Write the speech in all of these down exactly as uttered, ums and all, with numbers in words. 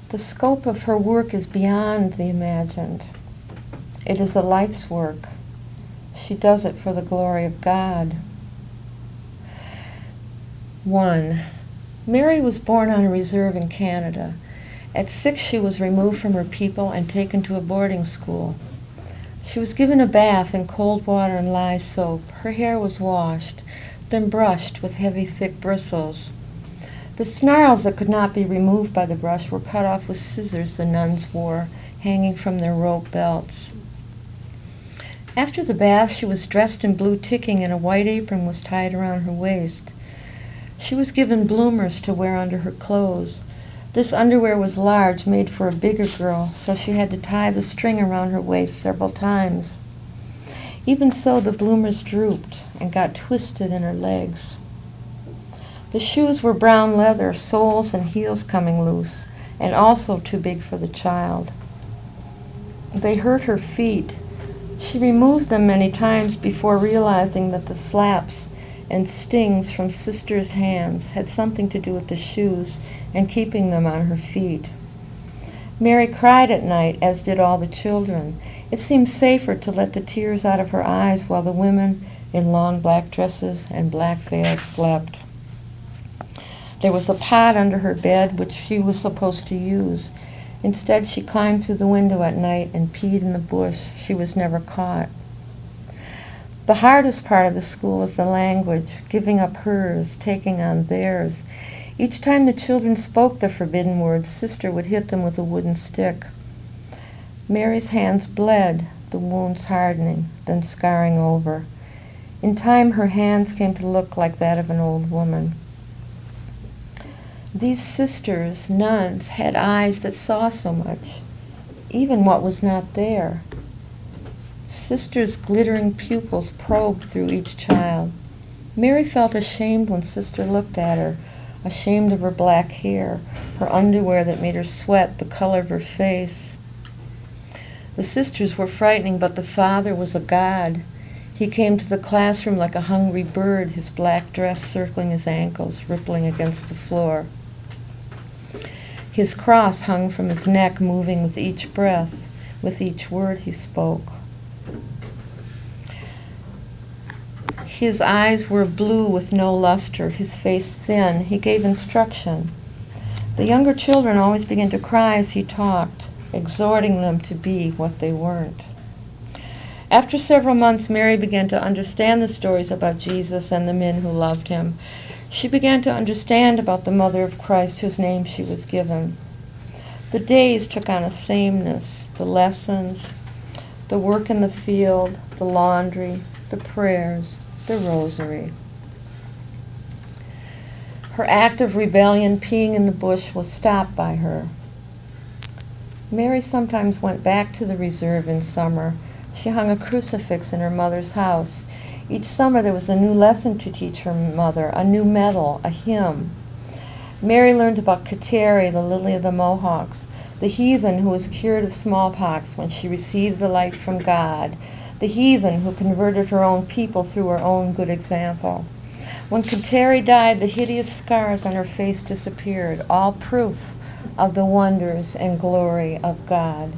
The scope of her work is beyond the imagined. It is a life's work. She does it for the glory of God. One, Mary was born on a reserve in Canada. At six, she was removed from her people and taken to a boarding school. She was given a bath in cold water and lye soap. Her hair was washed, then brushed with heavy, thick bristles. The snarls that could not be removed by the brush were cut off with scissors the nuns wore, hanging from their rope belts. After the bath, she was dressed in blue ticking and a white apron was tied around her waist. She was given bloomers to wear under her clothes. This underwear was large, made for a bigger girl, so she had to tie the string around her waist several times. Even so, the bloomers drooped and got twisted in her legs. The shoes were brown leather, soles and heels coming loose, and also too big for the child. They hurt her feet. She removed them many times before realizing that the slaps and stings from Sister's hands had something to do with the shoes and keeping them on her feet. Mary cried at night, as did all the children. It seemed safer to let the tears out of her eyes while the women in long black dresses and black veils slept. There was a pot under her bed which she was supposed to use. Instead, she climbed through the window at night and peed in the bush. She was never caught. The hardest part of the school was the language, giving up hers, taking on theirs. Each time the children spoke the forbidden words, Sister would hit them with a wooden stick. Mary's hands bled, the wounds hardening, then scarring over. In time, her hands came to look like that of an old woman. These sisters, nuns, had eyes that saw so much, even what was not there. Sister's glittering pupils probed through each child. Mary felt ashamed when Sister looked at her, ashamed of her black hair, her underwear that made her sweat, the color of her face. The sisters were frightening, but the father was a god. He came to the classroom like a hungry bird, his black dress circling his ankles, rippling against the floor. His cross hung from his neck, moving with each breath, with each word he spoke. His eyes were blue with no luster, his face thin. He gave instruction. The younger children always began to cry as he talked, exhorting them to be what they weren't. After several months, Mary began to understand the stories about Jesus and the men who loved him. She began to understand about the Mother of Christ whose name she was given. The days took on a sameness, the lessons, the work in the field, the laundry, the prayers, the rosary. Her act of rebellion, peeing in the bush, was stopped by her. Mary sometimes went back to the reserve in summer. She hung a crucifix in her mother's house. Each summer there was a new lesson to teach her mother, a new medal, a hymn. Mary learned about Kateri, the lily of the Mohawks, the heathen who was cured of smallpox when she received the light from God, the heathen who converted her own people through her own good example. When Kateri died, the hideous scars on her face disappeared, all proof of the wonders and glory of God.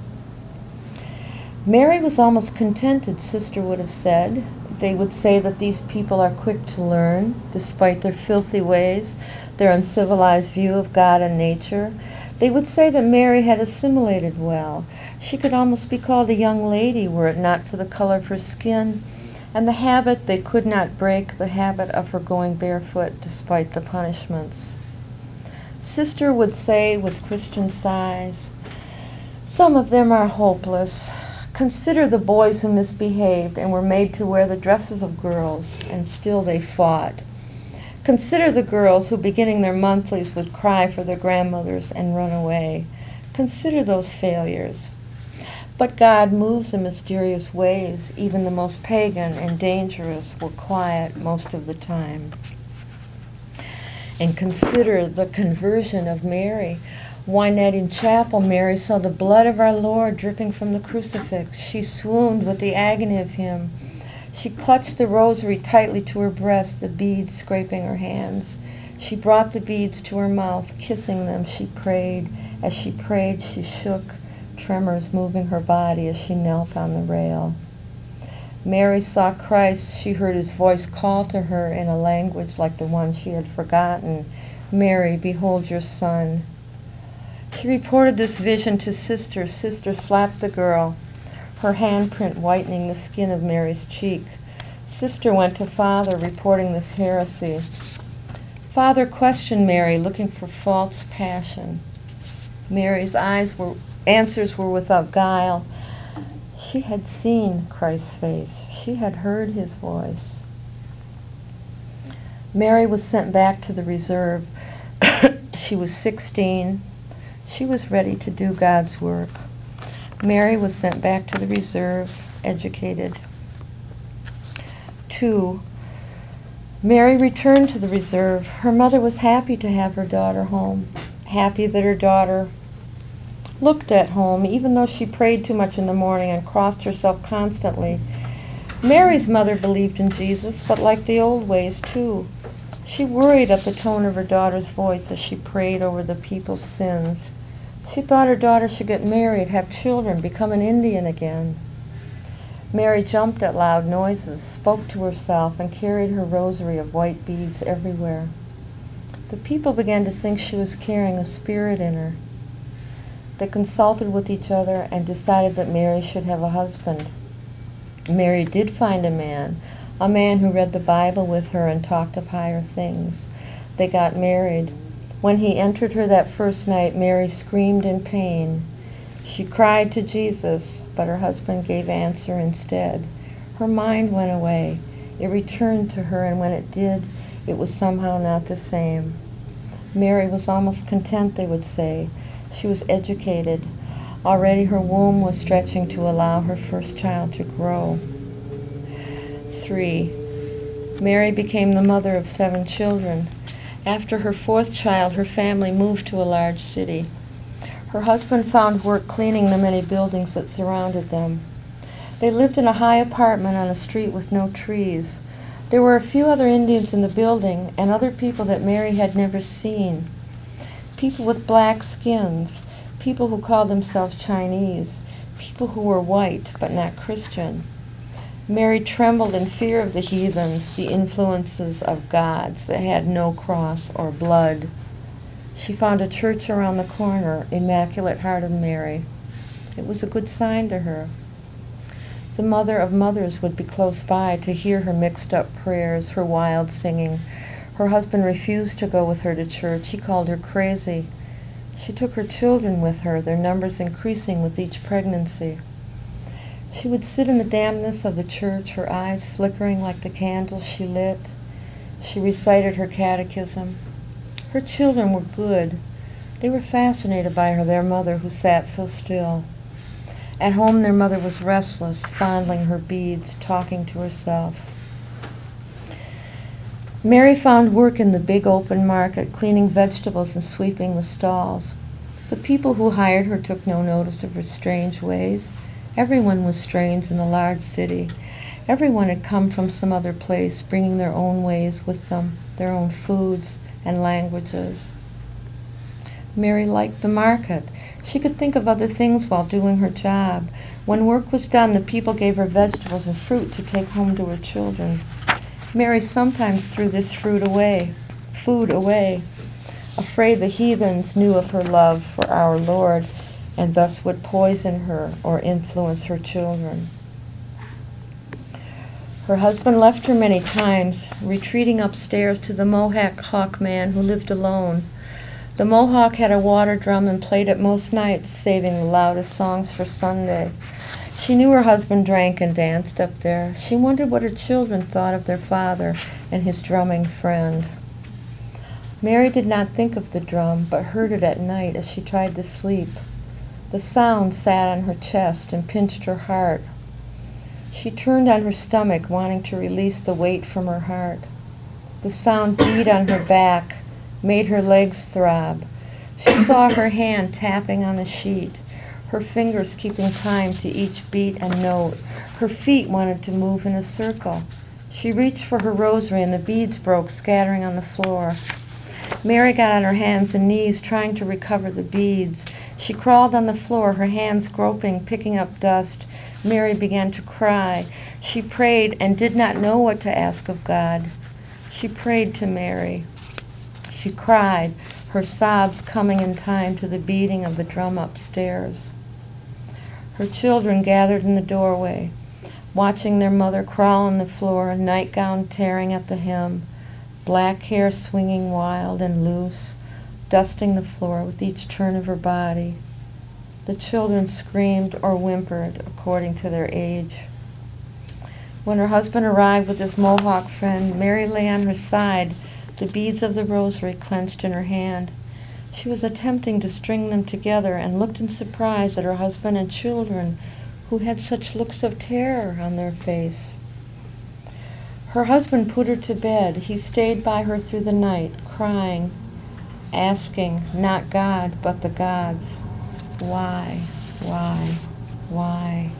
Mary was almost contented, Sister would have said. They would say that these people are quick to learn, despite their filthy ways, their uncivilized view of God and nature. They would say that Mary had assimilated well. She could almost be called a young lady were it not for the color of her skin and the habit they could not break, the habit of her going barefoot despite the punishments. Sister would say with Christian sighs, "Some of them are hopeless. Consider the boys who misbehaved and were made to wear the dresses of girls, and still they fought. Consider the girls who, beginning their monthlies, would cry for their grandmothers and run away. Consider those failures. But God moves in mysterious ways. Even the most pagan and dangerous were quiet most of the time." And consider the conversion of Mary. One night in chapel, Mary saw the blood of our Lord dripping from the crucifix. She swooned with the agony of him. She clutched the rosary tightly to her breast, the beads scraping her hands. She brought the beads to her mouth. Kissing them, she prayed, As she prayed, she shook, tremors moving her body as she knelt on the rail. Mary saw Christ. She heard his voice call to her in a language like the one she had forgotten. "Mary, behold your son." She reported this vision to Sister. Sister slapped the girl, her handprint whitening the skin of Mary's cheek. Sister went to Father, reporting this heresy. Father questioned Mary, looking for false passion. Mary's eyes were answers were without guile. She had seen Christ's face. She had heard his voice. Mary was sent back to the reserve. She was sixteen. She was ready to do God's work. Mary was sent back to the reserve, educated. Two, Mary returned to the reserve. Her mother was happy to have her daughter home, happy that her daughter looked at home, even though she prayed too much in the morning and crossed herself constantly. Mary's mother believed in Jesus, but like the old ways too. She worried at the tone of her daughter's voice as she prayed over the people's sins. She thought her daughter should get married, have children, become an Indian again. Mary jumped at loud noises, spoke to herself, and carried her rosary of white beads everywhere. The people began to think she was carrying a spirit in her. They consulted with each other and decided that Mary should have a husband. Mary did find a man, a man who read the Bible with her and talked of higher things. They got married. When he entered her that first night, Mary screamed in pain. She cried to Jesus, but her husband gave answer instead. Her mind went away. It returned to her, and when it did, it was somehow not the same. Mary was almost content, they would say. She was educated. Already her womb was stretching to allow her first child to grow. Three, Mary became the mother of seven children. After her fourth child, her family moved to a large city. Her husband found work cleaning the many buildings that surrounded them. They lived in a high apartment on a street with no trees. There were a few other Indians in the building and other people that Mary had never seen. People with black skins, people who called themselves Chinese, people who were white but not Christian. Mary trembled in fear of the heathens, the influences of gods that had no cross or blood. She found a church around the corner, Immaculate Heart of Mary. It was a good sign to her. The mother of mothers would be close by to hear her mixed-up prayers, her wild singing. Her husband refused to go with her to church. He called her crazy. She took her children with her, their numbers increasing with each pregnancy. She would sit in the dampness of the church, her eyes flickering like the candles she lit. She recited her catechism. Her children were good. They were fascinated by her, their mother, who sat so still. At home, their mother was restless, fondling her beads, talking to herself. Mary found work in the big open market, cleaning vegetables and sweeping the stalls. The people who hired her took no notice of her strange ways. Everyone was strange in the large city. Everyone had come from some other place, bringing their own ways with them, their own foods and languages. Mary liked the market. She could think of other things while doing her job. When work was done, the people gave her vegetables and fruit to take home to her children. Mary sometimes threw this fruit away, food away, afraid the heathens knew of her love for our Lord and thus would poison her or influence her children. Her husband left her many times, retreating upstairs to the Mohawk man who lived alone. The Mohawk had a water drum and played it most nights, saving the loudest songs for Sunday. She knew her husband drank and danced up there. She wondered what her children thought of their father and his drumming friend. Mary did not think of the drum, but heard it at night as she tried to sleep. The sound sat on her chest and pinched her heart. She turned on her stomach, wanting to release the weight from her heart. The sound beat on her back, made her legs throb. She saw her hand tapping on the sheet, her fingers keeping time to each beat and note. Her feet wanted to move in a circle. She reached for her rosary and the beads broke, scattering on the floor. Mary got on her hands and knees, trying to recover the beads. She crawled on the floor, her hands groping, picking up dust. Mary began to cry. She prayed and did not know what to ask of God. She prayed to Mary. She cried, her sobs coming in time to the beating of the drum upstairs. Her children gathered in the doorway, watching their mother crawl on the floor, a nightgown tearing at the hem, black hair swinging wild and loose, dusting the floor with each turn of her body. The children screamed or whimpered according to their age. When her husband arrived with his Mohawk friend, Mary lay on her side, the beads of the rosary clenched in her hand. She was attempting to string them together and looked in surprise at her husband and children, who had such looks of terror on their face. Her husband put her to bed. He stayed by her through the night, crying, asking, not God, but the gods, why, why, why?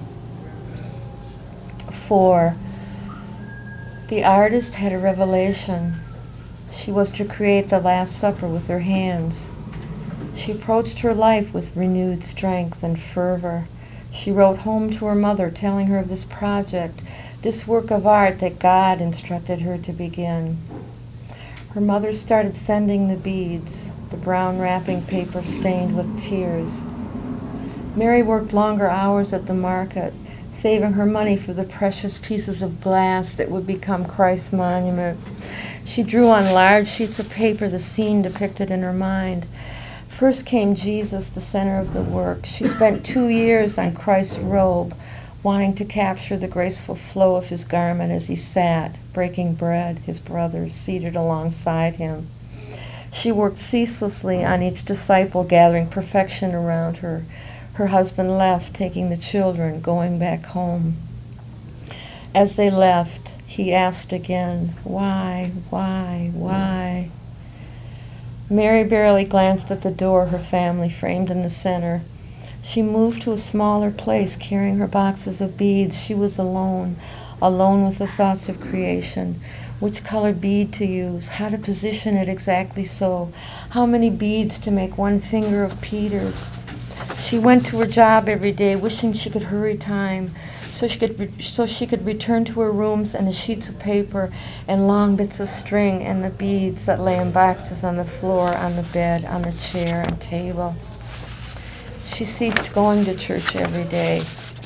Four, the artist had a revelation. She was to create the Last Supper with her hands. She approached her life with renewed strength and fervor. She wrote home to her mother, telling her of this project, this work of art that God instructed her to begin. Her mother started sending the beads, the brown wrapping paper stained with tears. Mary worked longer hours at the market, saving her money for the precious pieces of glass that would become Christ's monument. She drew on large sheets of paper the scene depicted in her mind. First came Jesus, the center of the work. She spent two years on Christ's robe, wanting to capture the graceful flow of his garment as he sat, breaking bread, his brothers seated alongside him. She worked ceaselessly on each disciple, gathering perfection around her. Her husband left, taking the children, going back home. As they left, he asked again, why, why, why? Mary barely glanced at the door, her family framed in the center. She moved to a smaller place, carrying her boxes of beads. She was alone, alone with the thoughts of creation. Which color bead to use, how to position it exactly so, how many beads to make one finger of Peter's. She went to her job every day, wishing she could hurry time, so she could re- so she could return to her rooms and the sheets of paper and long bits of string and the beads that lay in boxes on the floor, on the bed, on the chair and table. She ceased going to church every day.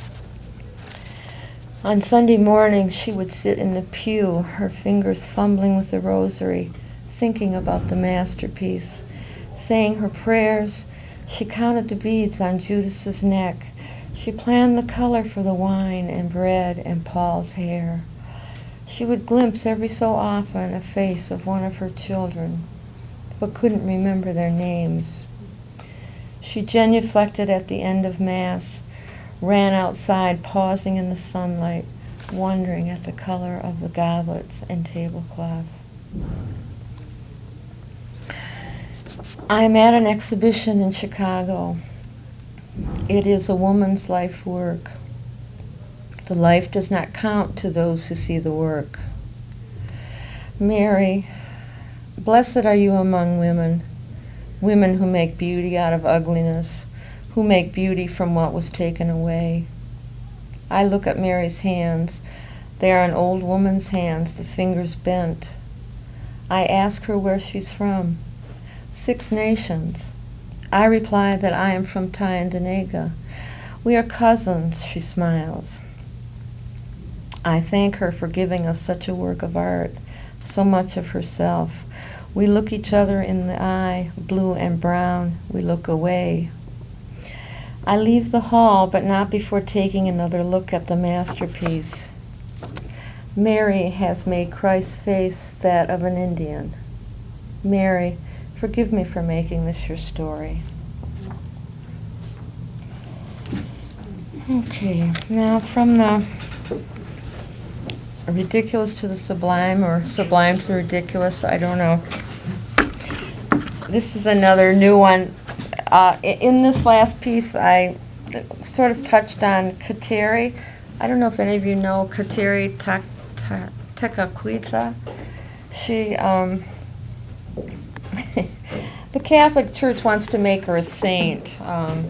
On Sunday mornings, she would sit in the pew, her fingers fumbling with the rosary, thinking about the masterpiece, saying her prayers. She counted the beads on Judas's neck. She planned the color for the wine and bread and Paul's hair. She would glimpse every so often a face of one of her children, but couldn't remember their names. She genuflected at the end of Mass, ran outside, pausing in the sunlight, wondering at the color of the goblets and tablecloth. I'm at an exhibition in Chicago. It is a woman's life work. The life does not count to those who see the work. Mary, blessed are you among women, women who make beauty out of ugliness, who make beauty from what was taken away. I look at Mary's hands. They are an old woman's hands, the fingers bent. I ask her where she's from. Six Nations. I reply that I am from Tyendinaga. We are cousins, she smiles. I thank her for giving us such a work of art, so much of herself. We look each other in the eye, blue and brown. We look away. I leave the hall, but not before taking another look at the masterpiece. Mary has made Christ's face that of an Indian. Mary, forgive me for making this your story. Okay, now from the ridiculous to the sublime, or sublime to ridiculous, I don't know. This is another new one. Uh, in this last piece, I sort of touched on Kateri. I don't know if any of you know Kateri Tekakwitha. She, um, The Catholic Church wants to make her a saint. Um,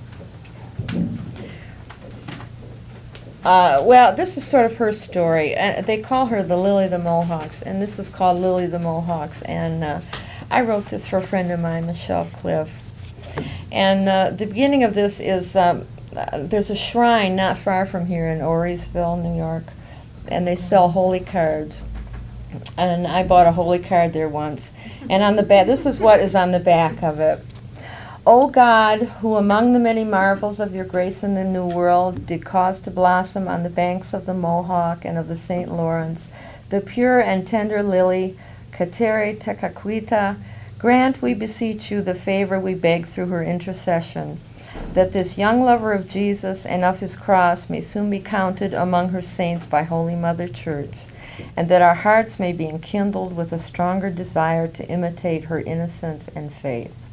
uh, well, this is sort of her story. Uh, they call her the Lily of the Mohawks, and this is called Lily of the Mohawks. And uh, I wrote this for a friend of mine, Michelle Cliff. And uh, the beginning of this is, um, uh, there's a shrine not far from here in Orisville, New York, and they sell holy cards. And I bought a holy card there once. And on the back, this is what is on the back of it. O God, who among the many marvels of your grace in the New World did cause to blossom on the banks of the Mohawk and of the Saint Lawrence, the pure and tender lily, Kateri Tekakwitha, grant, we beseech you, the favor we beg through her intercession, that this young lover of Jesus and of his cross may soon be counted among her saints by Holy Mother Church, and that our hearts may be enkindled with a stronger desire to imitate her innocence and faith.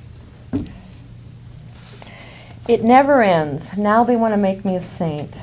It never ends. Now they want to make me a saint.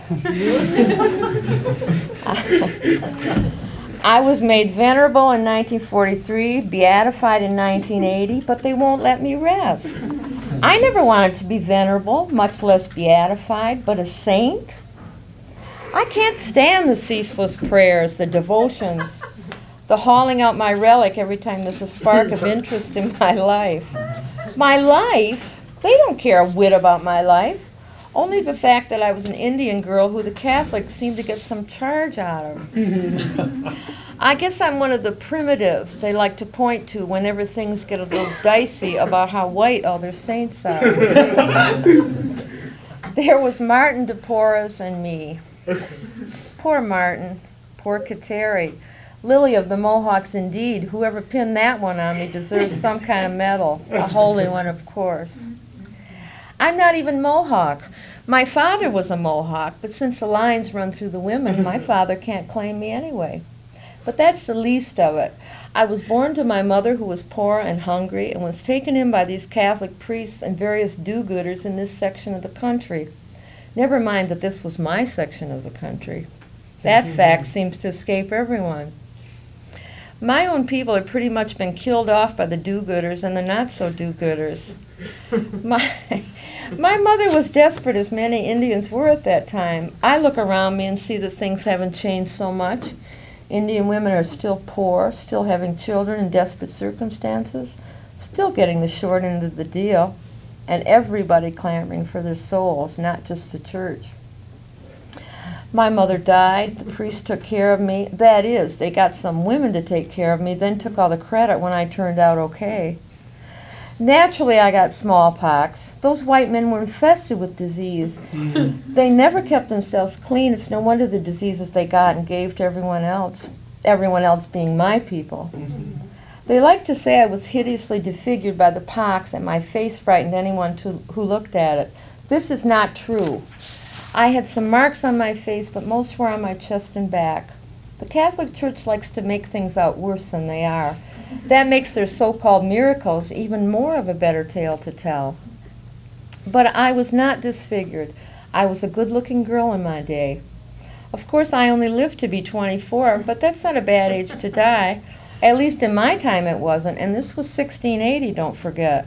I was made venerable in nineteen forty-three, beatified in nineteen eighty, but they won't let me rest. I never wanted to be venerable, much less beatified, but a saint? I can't stand the ceaseless prayers, the devotions, the hauling out my relic every time there's a spark of interest in my life. My life? They don't care a whit about my life. Only the fact that I was an Indian girl who the Catholics seem to get some charge out of. I guess I'm one of the primitives they like to point to whenever things get a little dicey about how white all their saints are. There was Martin de Porres and me. Poor Martin, poor Kateri. Lily of the Mohawks indeed. Whoever pinned that one on me deserves some kind of medal. A holy one, of course. I'm not even Mohawk. My father was a Mohawk, but since the lines run through the women, my father can't claim me anyway. But that's the least of it. I was born to my mother, who was poor and hungry, and was taken in by these Catholic priests and various do-gooders in this section of the country. Never mind that this was my section of the country. That mm-hmm. fact seems to escape everyone. My own people have pretty much been killed off by the do-gooders and the not-so-do-gooders. My, my mother was desperate, as many Indians were at that time. I look around me and see that things haven't changed so much. Indian women are still poor, still having children in desperate circumstances, still getting the short end of the deal, and everybody clamoring for their souls, not just the church. My mother died, the priest took care of me. That is, they got some women to take care of me, then took all the credit when I turned out okay. Naturally, I got smallpox. Those white men were infested with disease. They never kept themselves clean. It's no wonder the diseases they got and gave to everyone else, everyone else being my people. They like to say I was hideously disfigured by the pox and my face frightened anyone to, who looked at it. This is not true. I had some marks on my face, but most were on my chest and back. The Catholic Church likes to make things out worse than they are. That makes their so-called miracles even more of a better tale to tell. But I was not disfigured. I was a good-looking girl in my day. Of course, I only lived to be twenty-four, but that's not a bad age to die. At least in my time it wasn't, and this was sixteen eighty, don't forget.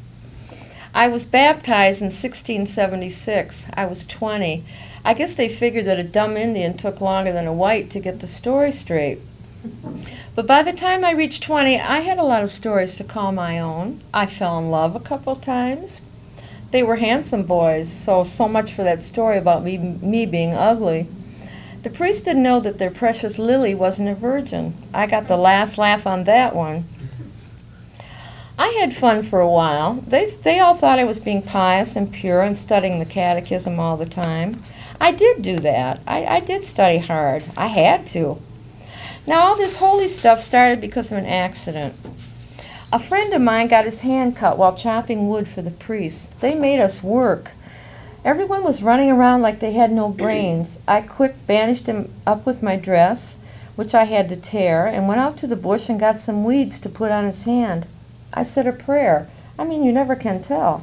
I was baptized in sixteen seventy-six. I was twenty. I guess they figured that a dumb Indian took longer than a white to get the story straight. But by the time I reached twenty, I had a lot of stories to call my own. I fell in love a couple times. They were handsome boys, so so much for that story about me, me being ugly. The priest didn't know that their precious Lily wasn't a virgin. I got the last laugh on that one. I had fun for a while. They, they all thought I was being pious and pure and studying the catechism all the time. I did do that. I, I did study hard. I had to. Now, all this holy stuff started because of an accident. A friend of mine got his hand cut while chopping wood for the priest. They made us work. Everyone was running around like they had no brains. I quick bandaged him up with my dress, which I had to tear, and went out to the bush and got some weeds to put on his hand. I said a prayer. I mean, you never can tell.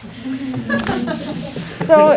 so,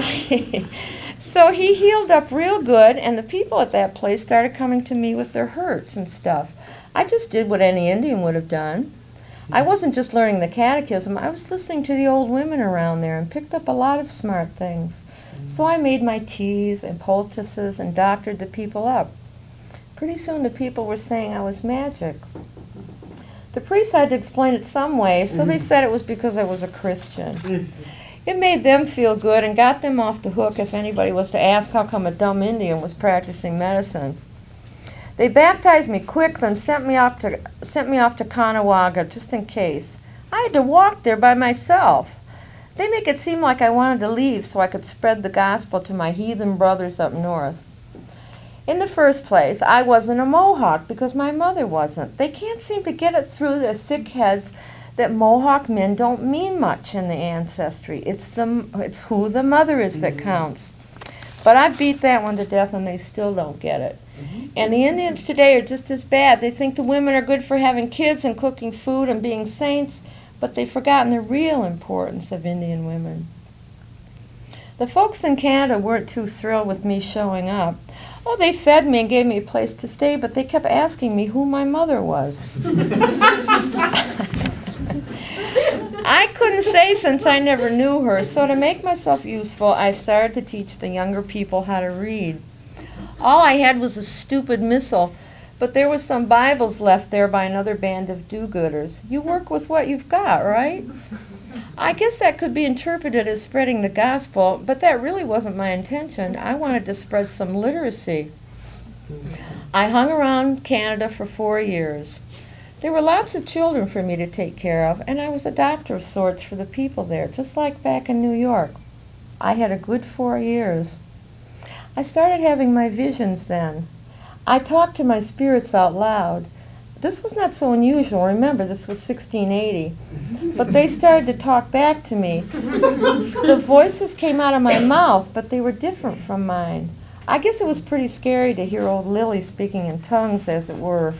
so he healed up real good, and the people at that place started coming to me with their hurts and stuff. I just did what any Indian would have done. I wasn't just learning the catechism, I was listening to the old women around there and picked up a lot of smart things. So I made my teas and poultices and doctored the people up. Pretty soon the people were saying I was magic. The priest had to explain it some way, so they said it was because I was a Christian. It made them feel good and got them off the hook if anybody was to ask how come a dumb Indian was practicing medicine. They baptized me quick, then sent me off to sent me off to Caughnawaga just in case. I had to walk there by myself. They make it seem like I wanted to leave so I could spread the gospel to my heathen brothers up north. In the first place, I wasn't a Mohawk because my mother wasn't. They can't seem to get it through their thick heads that Mohawk men don't mean much in the ancestry. It's the it's who the mother is that counts. But I beat that one to death and they still don't get it. And the Indians today are just as bad. They think the women are good for having kids and cooking food and being saints, but they've forgotten the real importance of Indian women. The folks in Canada weren't too thrilled with me showing up. Oh, they fed me and gave me a place to stay, but they kept asking me who my mother was. I couldn't say since I never knew her, so to make myself useful, I started to teach the younger people how to read. All I had was a stupid missal, but there were some Bibles left there by another band of do-gooders. You work with what you've got, right? I guess that could be interpreted as spreading the gospel, but that really wasn't my intention. I wanted to spread some literacy. I hung around Canada for four years. There were lots of children for me to take care of, and I was a doctor of sorts for the people there, just like back in New York. I had a good four years. I started having my visions then. I talked to my spirits out loud. This was not so unusual. Remember, this was sixteen eighty. But they started to talk back to me. The voices came out of my mouth, but they were different from mine. I guess it was pretty scary to hear old Lily speaking in tongues, as it were.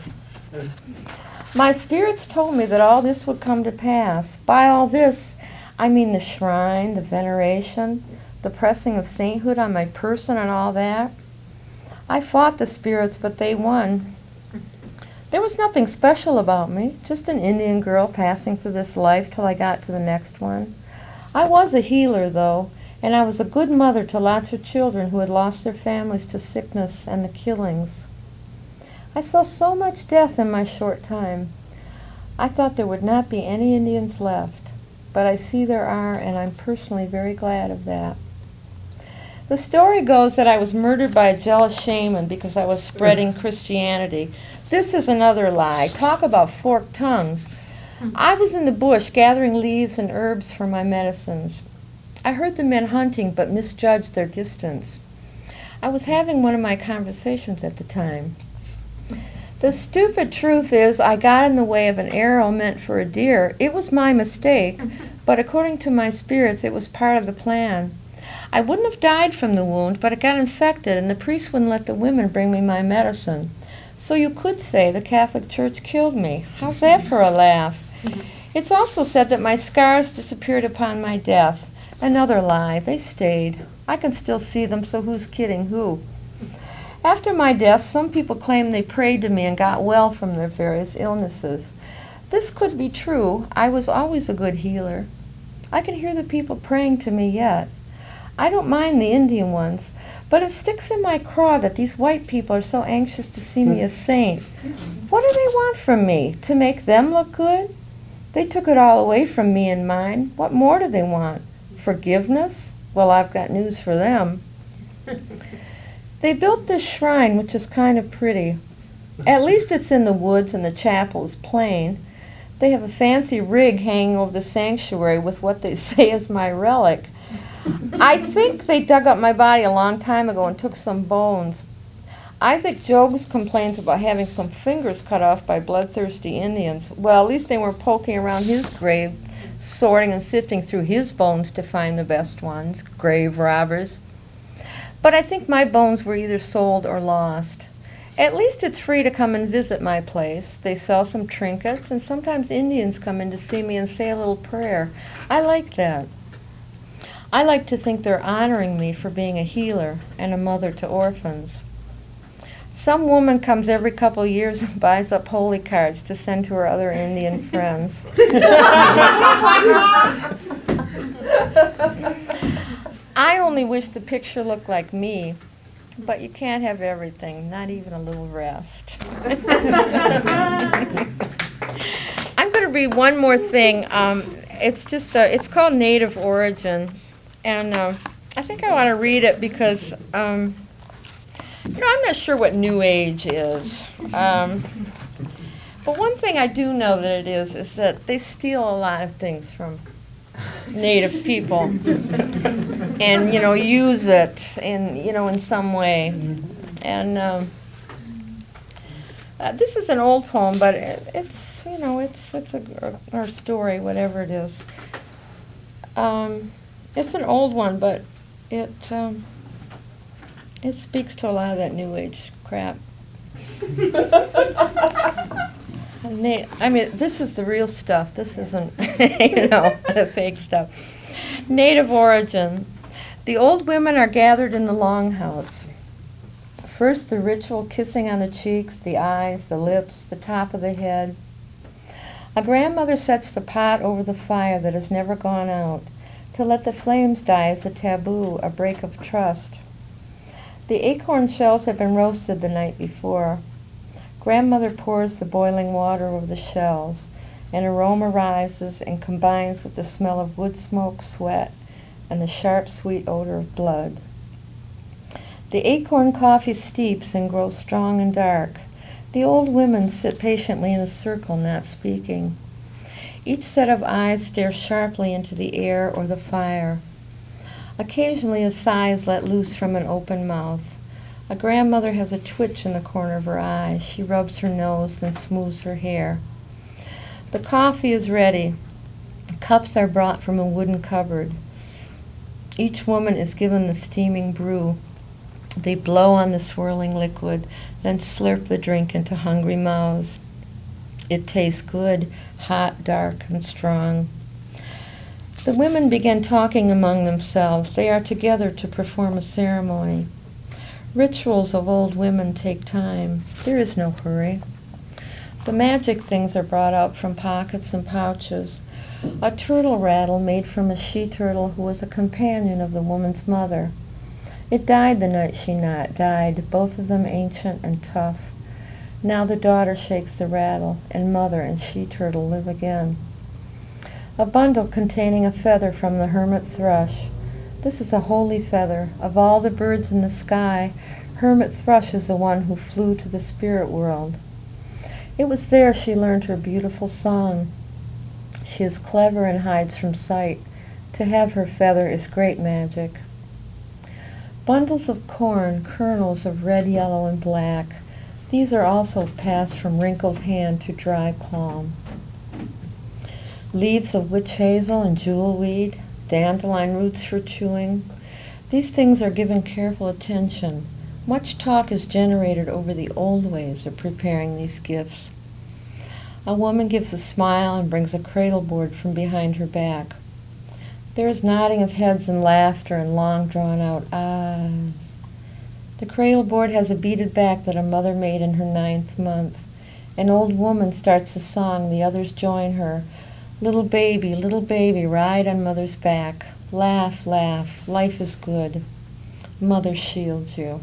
My spirits told me that all this would come to pass. By all this, I mean the shrine, the veneration, the pressing of sainthood on my person and all that. I fought the spirits, but they won. There was nothing special about me, just an Indian girl passing through this life till I got to the next one. I was a healer, though, and I was a good mother to lots of children who had lost their families to sickness and the killings. I saw so much death in my short time. I thought there would not be any Indians left, but I see there are, and I'm personally very glad of that. The story goes that I was murdered by a jealous shaman because I was spreading Christianity. This is another lie. Talk about forked tongues. I was in the bush gathering leaves and herbs for my medicines. I heard the men hunting but misjudged their distance. I was having one of my conversations at the time. The stupid truth is I got in the way of an arrow meant for a deer. It was my mistake, but according to my spirits, it was part of the plan. I wouldn't have died from the wound, but it got infected, and the priest wouldn't let the women bring me my medicine. So you could say the Catholic Church killed me. How's that for a laugh? It's also said that my scars disappeared upon my death. Another lie. They stayed. I can still see them, so who's kidding who? After my death, some people claim they prayed to me and got well from their various illnesses. This could be true. I was always a good healer. I can hear the people praying to me yet. I don't mind the Indian ones, but it sticks in my craw that these white people are so anxious to see me a saint. What do they want from me? To make them look good? They took it all away from me and mine. What more do they want? Forgiveness? Well, I've got news for them. They built this shrine, which is kind of pretty. At least it's in the woods and the chapel is plain. They have a fancy rig hanging over the sanctuary with what they say is my relic. I think they dug up my body a long time ago and took some bones. Isaac Jogues complains about having some fingers cut off by bloodthirsty Indians. Well, at least they weren't poking around his grave, sorting and sifting through his bones to find the best ones, grave robbers. But I think my bones were either sold or lost. At least it's free to come and visit my place. They sell some trinkets, and sometimes Indians come in to see me and say a little prayer. I like that. I like to think they're honoring me for being a healer and a mother to orphans. Some woman comes every couple of years and buys up holy cards to send to her other Indian friends. I only wish the picture looked like me, but you can't have everything, not even a little rest. I'm going to read one more thing. Um, it's just a, it's called Native Origin, and uh, I think I want to read it because um, you know, I'm not sure what New Age is. Um, but one thing I do know that it is is that they steal a lot of things from Native people, and you know, use it in you know in some way. And um, uh, this is an old poem, but it, it's you know it's it's a or story, whatever it is. Um, it's an old one, but it um, it speaks to a lot of that New Age crap. Na- I mean, this is the real stuff. This isn't, you know, the fake stuff. Native Origin. The old women are gathered in the longhouse. First, the ritual kissing on the cheeks, the eyes, the lips, the top of the head. A grandmother sets the pot over the fire that has never gone out. To let the flames die is a taboo, a break of trust. The acorn shells have been roasted the night before. Grandmother pours the boiling water over the shells. An aroma rises and combines with the smell of wood smoke, sweat, and the sharp, sweet odor of blood. The acorn coffee steeps and grows strong and dark. The old women sit patiently in a circle, not speaking. Each set of eyes stares sharply into the air or the fire. Occasionally a sigh is let loose from an open mouth. A grandmother has a twitch in the corner of her eye. She rubs her nose, then smooths her hair. The coffee is ready. Cups are brought from a wooden cupboard. Each woman is given the steaming brew. They blow on the swirling liquid, then slurp the drink into hungry mouths. It tastes good, hot, dark, and strong. The women begin talking among themselves. They are together to perform a ceremony. Rituals of old women take time. There is no hurry. The magic things are brought out from pockets and pouches. A turtle rattle made from a she-turtle who was a companion of the woman's mother. It died the night she not died, both of them ancient and tough. Now the daughter shakes the rattle, and mother and she-turtle live again. A bundle containing a feather from the hermit thrush. This is a holy feather. Of all the birds in the sky, hermit thrush is the one who flew to the spirit world. It was there she learned her beautiful song. She is clever and hides from sight. To have her feather is great magic. Bundles of corn, kernels of red, yellow, and black. These are also passed from wrinkled hand to dry palm. Leaves of witch hazel and jewelweed, dandelion roots for chewing. These things are given careful attention. Much talk is generated over the old ways of preparing these gifts. A woman gives a smile and brings a cradle board from behind her back. There is nodding of heads and laughter and long drawn-out ahs. The cradle board has a beaded back that a mother made in her ninth month. An old woman starts a song. The others join her. Little baby, little baby, ride on mother's back. Laugh, laugh, life is good. Mother shields you.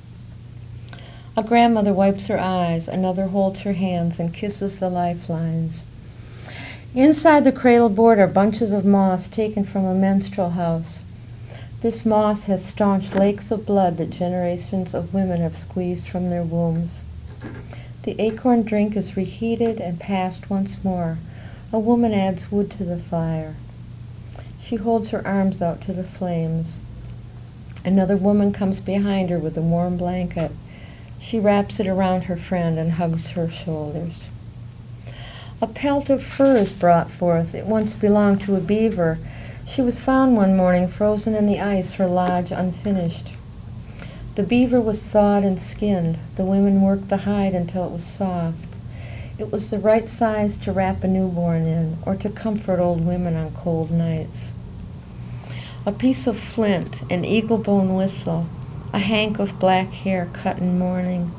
A grandmother wipes her eyes. Another holds her hands and kisses the lifelines. Inside the cradle board are bunches of moss taken from a menstrual house. This moss has staunched lakes of blood that generations of women have squeezed from their wombs. The acorn drink is reheated and passed once more. A woman adds wood to the fire. She holds her arms out to the flames. Another woman comes behind her with a warm blanket. She wraps it around her friend and hugs her shoulders. A pelt of fur is brought forth. It once belonged to a beaver. She was found one morning frozen in the ice, her lodge unfinished. The beaver was thawed and skinned. The women worked the hide until it was soft. It was the right size to wrap a newborn in, or to comfort old women on cold nights. A piece of flint, an eagle bone whistle, a hank of black hair cut in mourning.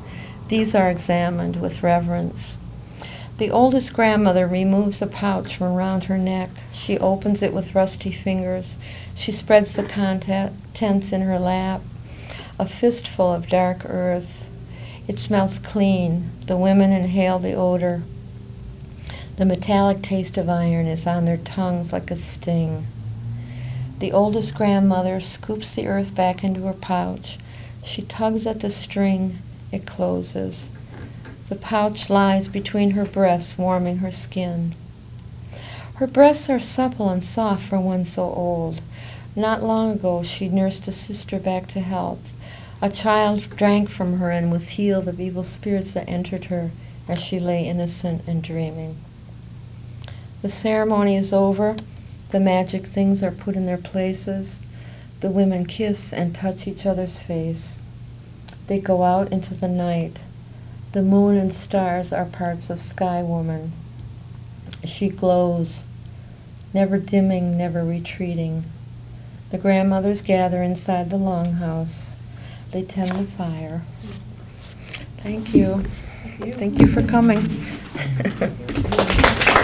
These are examined with reverence. The oldest grandmother removes a pouch from around her neck. She opens it with rusty fingers. She spreads the contents in her lap, a fistful of dark earth. It smells clean. The women inhale the odor. The metallic taste of iron is on their tongues like a sting. The oldest grandmother scoops the earth back into her pouch. She tugs at the string. It closes. The pouch lies between her breasts, warming her skin. Her breasts are supple and soft for one so old. Not long ago she nursed a sister back to health. A child drank from her and was healed of evil spirits that entered her as she lay innocent and dreaming. The ceremony is over. The magic things are put in their places. The women kiss and touch each other's face. They go out into the night. The moon and stars are parts of Sky Woman. She glows, never dimming, never retreating. The grandmothers gather inside the longhouse. They tend the fire. Thank you. Thank you, Thank you for coming.